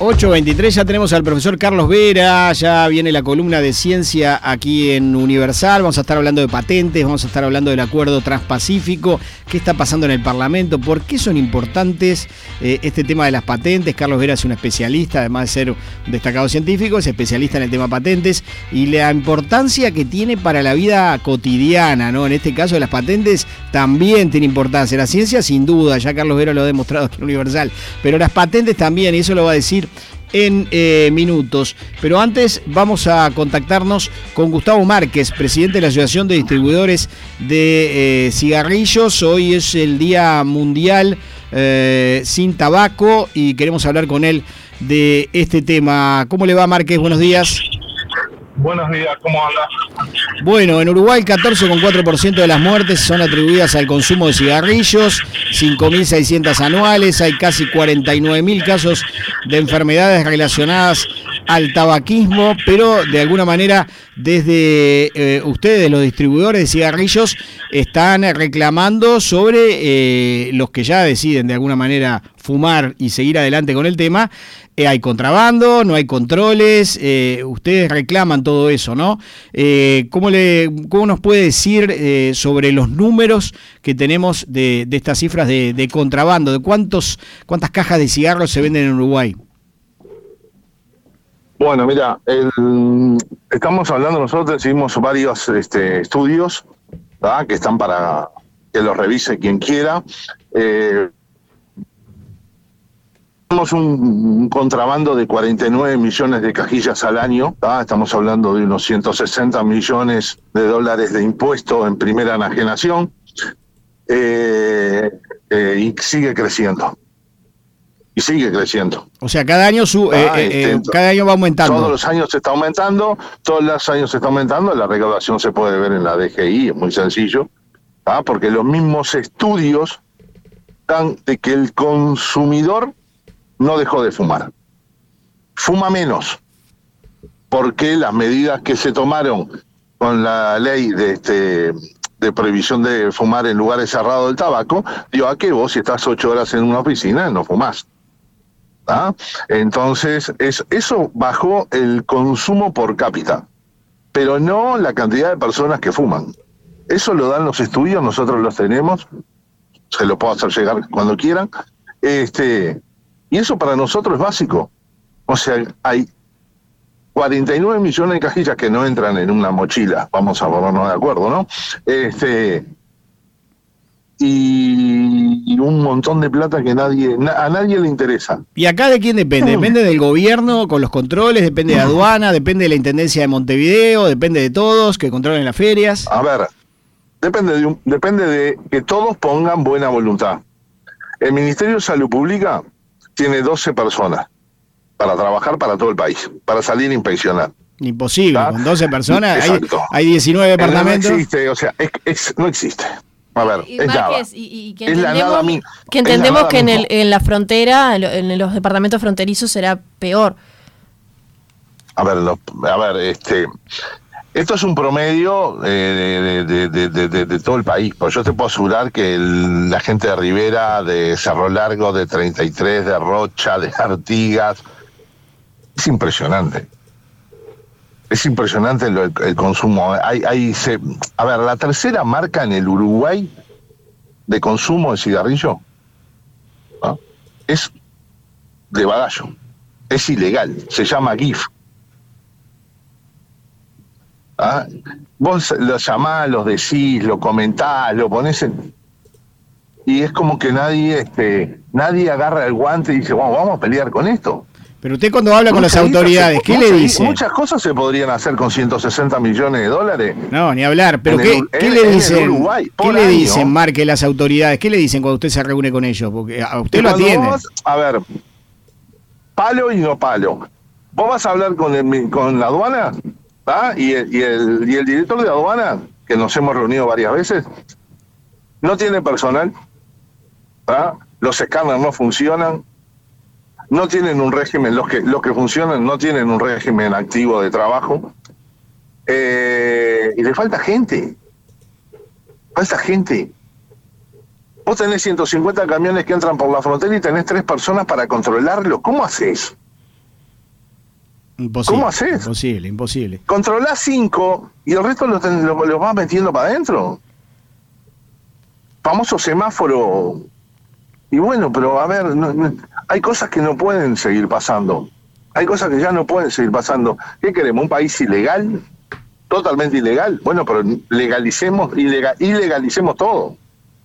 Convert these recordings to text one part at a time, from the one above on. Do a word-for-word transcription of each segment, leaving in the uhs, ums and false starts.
ocho veintitrés, ya tenemos al profesor Carlos Vera, ya viene la columna de ciencia aquí en Universal, vamos a estar hablando de patentes, vamos a estar hablando del acuerdo transpacífico, qué está pasando en el Parlamento, por qué son importantes eh, este tema de las patentes. Carlos Vera es un especialista, además de ser un destacado científico, es especialista en el tema patentes y la importancia que tiene para la vida cotidiana, ¿no? En este caso de las patentes también tiene importancia, la ciencia sin duda, ya Carlos Vera lo ha demostrado aquí en Universal, pero las patentes también, y eso lo va a decir en eh, minutos. Pero antes vamos a contactarnos con Gustavo Márquez, presidente de la Asociación de Distribuidores de eh, Cigarrillos. Hoy es el Día Mundial eh, sin Tabaco y queremos hablar con él de este tema. ¿Cómo le va, Márquez? Buenos días. Buenos días, ¿cómo anda? Bueno, en Uruguay el catorce coma cuatro por ciento de las muertes son atribuidas al consumo de cigarrillos, cinco mil seiscientos anuales, hay casi cuarenta y nueve mil casos de enfermedades relacionadas al tabaquismo, pero de alguna manera desde eh, ustedes, los distribuidores de cigarrillos, están reclamando sobre eh, los que ya deciden de alguna manera fumar y seguir adelante con el tema. Eh, hay contrabando, no hay controles, eh, ustedes reclaman todo eso, ¿no? Eh, ¿cómo, le, ¿Cómo nos puede decir eh, sobre los números que tenemos de, de estas cifras de, de contrabando? ¿De cuántos cuántas cajas de cigarros se venden en Uruguay? Bueno, mira, el, estamos hablando, nosotros hicimos varios este, estudios, ¿verdad?, que están para que los revise quien quiera. Eh, Tenemos un, un contrabando de cuarenta y nueve millones de cajillas al año, ¿tá? Estamos hablando de unos ciento sesenta millones de dólares de impuestos en primera enajenación, eh, eh, y sigue creciendo. Y sigue creciendo. O sea, cada año su, eh, ah, este, eh, cada año va aumentando. Todos los años se está aumentando, todos los años se está aumentando, la recaudación se puede ver en la D G I, es muy sencillo, ¿tá? Porque los mismos estudios dan de que el consumidor no dejó de fumar. Fuma menos, porque las medidas que se tomaron con la ley de este de prohibición de fumar en lugares cerrados del tabaco, dio a que vos, si estás ocho horas en una oficina, no fumás. ¿Ah? Entonces, es, eso bajó el consumo por cápita, pero no la cantidad de personas que fuman. Eso lo dan los estudios, nosotros los tenemos, se lo puedo hacer llegar cuando quieran, este... Y eso para nosotros es básico. O sea, hay cuarenta y nueve millones de cajillas que no entran en una mochila, vamos a ponernos de acuerdo, ¿no? Este, y un montón de plata que nadie a nadie le interesa. ¿Y acá de quién depende? ¿Depende del gobierno con los controles? ¿Depende de aduana? ¿Depende de la Intendencia de Montevideo? ¿Depende de todos que controlen las ferias? A ver, depende de, un, depende de que todos pongan buena voluntad. El Ministerio de Salud Pública tiene doce personas para trabajar para todo el país, para salir a inspeccionar. Imposible, ¿tá? Con doce personas, hay, Exacto. hay diecinueve departamentos. No existe, o sea, es, es, no existe. A ver, y, es Márquez, nada. Y, y que es entendemos, la nada mi, que, entendemos nada que en, mismo. el, en la frontera, en los departamentos fronterizos será peor. A ver, lo, a ver, este... Esto es un promedio eh, de, de, de, de, de todo el país. Pues yo te puedo asegurar que el, la gente de Rivera, de Cerro Largo, de treinta y tres, de Rocha, de Artigas, es impresionante. Es impresionante el, el consumo. Hay, hay, se, a ver, la tercera marca en el Uruguay de consumo de cigarrillo, ¿no?, es de Badallo. Es ilegal. Se llama G I F. ¿Ah? Vos lo llamás, los decís, lo comentás, lo ponés en... y es como que nadie este nadie agarra el guante y dice, bueno, vamos a pelear con esto. Pero usted cuando habla con las autoridades, ¿qué le dice? Muchas cosas se podrían hacer con ciento sesenta millones de dólares. No, ni hablar. Pero ¿qué, el, ¿qué en, le dicen? Uruguay, ¿Qué le año, dicen, Marque, las autoridades? ¿Qué le dicen cuando usted se reúne con ellos? Porque a usted lo atiende. Vos, a ver, palo y no palo. Vos vas a hablar con, el, con la aduana, ¿ah? y, el, y, el, y el director de aduana, que nos hemos reunido varias veces, no tiene personal, ¿ah? Los escáneres no funcionan, no tienen un régimen, los que los que funcionan no tienen un régimen activo de trabajo, eh, y le falta gente, falta gente. Vos tenés ciento cincuenta camiones que entran por la frontera y tenés tres personas para controlarlo. ¿Cómo haces? Imposible, ¿Cómo haces? Imposible, imposible. Controlás cinco y el resto los, los, los vas metiendo para adentro. Famoso semáforo. Y bueno, pero a ver, no, no, hay cosas que no pueden seguir pasando. Hay cosas que ya no pueden seguir pasando. ¿Qué queremos? ¿Un país ilegal? Totalmente ilegal. Bueno, pero legalicemos, ilegal, ilegalicemos todo.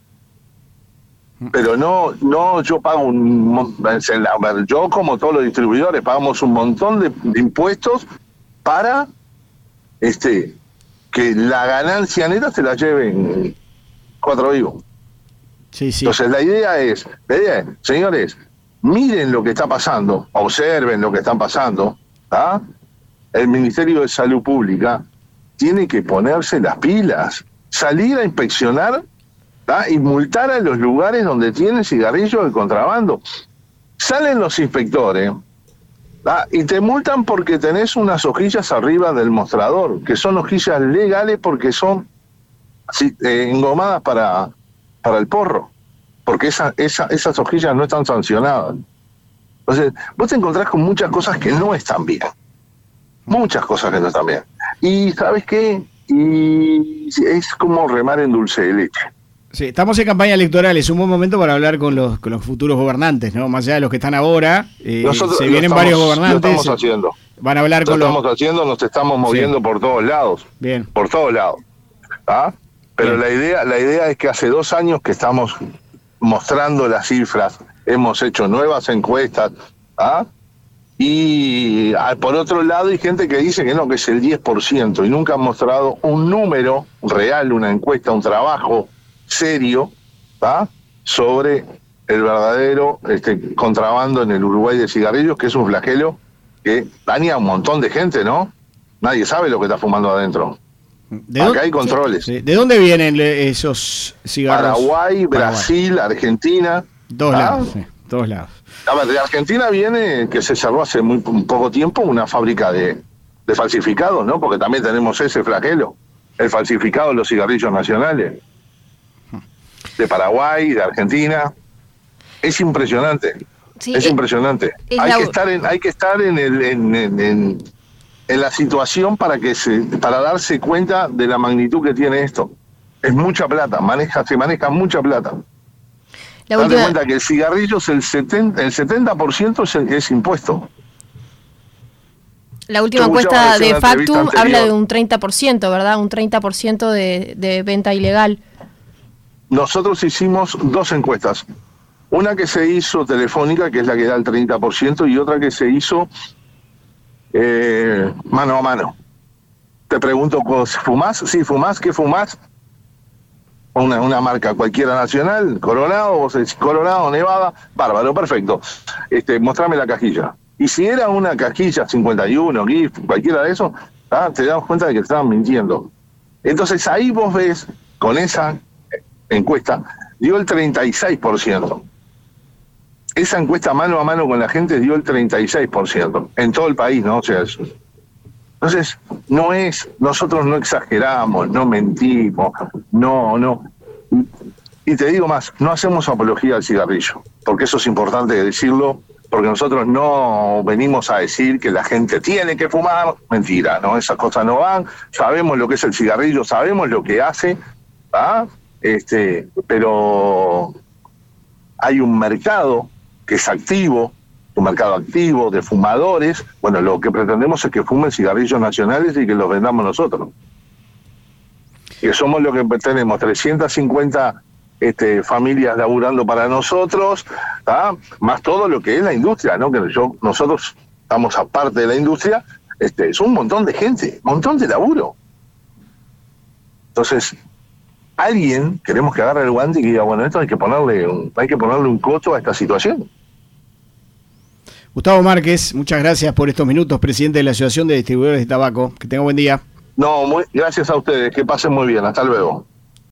Pero no, no, yo pago un, yo como todos los distribuidores pagamos un montón de, de impuestos para este que la ganancia neta se la lleven cuatro vivos. Sí, sí. Entonces la idea es, la idea es, señores, miren lo que está pasando, observen lo que está pasando, ¿ah? El Ministerio de Salud Pública tiene que ponerse las pilas, salir a inspeccionar, ¿ah? Y multar a los lugares donde tienen cigarrillos de contrabando. Salen los inspectores, ¿ah? Y te multan porque tenés unas hojillas arriba del mostrador, que son hojillas legales porque son sí, eh, engomadas para, para el porro, porque esa, esa, esas hojillas no están sancionadas. Entonces, vos te encontrás con muchas cosas que no están bien. Muchas cosas que no están bien. Y ¿sabes qué? Y es como remar en dulce de leche. Sí, estamos en campaña electoral, es un buen momento para hablar con los, con los futuros gobernantes, ¿no? Más allá de los que están ahora, eh, Nosotros se vienen estamos, varios gobernantes. Lo estamos haciendo. Van a hablar lo con los... los... estamos haciendo, nos estamos moviendo sí. por todos lados. Bien. Por todos lados. ¿Ah? Pero Bien. la idea, la idea es que hace dos años que estamos mostrando las cifras, hemos hecho nuevas encuestas, ¿ah? Y por otro lado hay gente que dice que no, que es el diez por ciento y nunca han mostrado un número real, una encuesta, un trabajo serio, ¿ah? Sobre el verdadero este, contrabando en el Uruguay de cigarrillos, que es un flagelo que daña a un montón de gente, ¿no? Nadie sabe lo que está fumando adentro. ¿De Acá dónde, hay controles. Sí. ¿De dónde vienen esos cigarros? Paraguay, Brasil, Paraguay. Argentina. Dos ¿ah? lados, sí, dos lados. A ver, de Argentina viene, que se cerró hace muy un poco tiempo, una fábrica de, de falsificados, ¿no? Porque también tenemos ese flagelo, el falsificado de los cigarrillos nacionales. De Paraguay, de Argentina. Es impresionante. Sí, es, es impresionante. Es hay, la... que estar en, hay que estar en, el, en, en, en, en la situación para que se, para darse cuenta de la magnitud que tiene esto. Es mucha plata, maneja, se maneja mucha plata. La Date última... cuenta que el cigarrillo es el setenta, el setenta por ciento es, es impuesto. La última encuesta de Factum habla de un treinta por ciento, ¿verdad? Un treinta por ciento de, de venta ilegal. Nosotros hicimos dos encuestas. Una que se hizo telefónica, que es la que da el treinta por ciento, y otra que se hizo eh, mano a mano. Te pregunto, ¿fumás? Sí, ¿fumás? ¿Qué fumás? Una, una marca cualquiera nacional, Coronado, vos decís Coronado, Nevada, bárbaro, perfecto. Este, mostrame la cajilla. Y si era una cajilla cincuenta y uno, GIF, cualquiera de esos, ¿ah? Te das cuenta de que te estaban mintiendo. Entonces ahí vos ves, con esa encuesta, dio el treinta y seis por ciento. Esa encuesta mano a mano con la gente dio el treinta y seis por ciento. En todo el país, ¿no? O sea, eso. Entonces, no es, nosotros no exageramos, no mentimos, no, no. Y te digo más, no hacemos apología al cigarrillo, porque eso es importante decirlo, porque nosotros no venimos a decir que la gente tiene que fumar, mentira, ¿no? Esas cosas no van, sabemos lo que es el cigarrillo, sabemos lo que hace, ¿ah? Este, pero hay un mercado que es activo, un mercado activo de fumadores. Bueno, lo que pretendemos es que fumen cigarrillos nacionales y que los vendamos nosotros. Que somos lo que tenemos, trescientas cincuenta este, familias laburando para nosotros, ¿tá? Más todo lo que es la industria, ¿no? Que yo, nosotros estamos aparte de la industria, este, es un montón de gente, un montón de laburo. Entonces, alguien, queremos que agarre el guante y que diga, bueno, esto hay que ponerle un, hay que ponerle un coto a esta situación. Gustavo Márquez, muchas gracias por estos minutos, presidente de la Asociación de Distribuidores de Tabaco. Que tenga buen día. No, muy, gracias a ustedes, que pasen muy bien, hasta luego.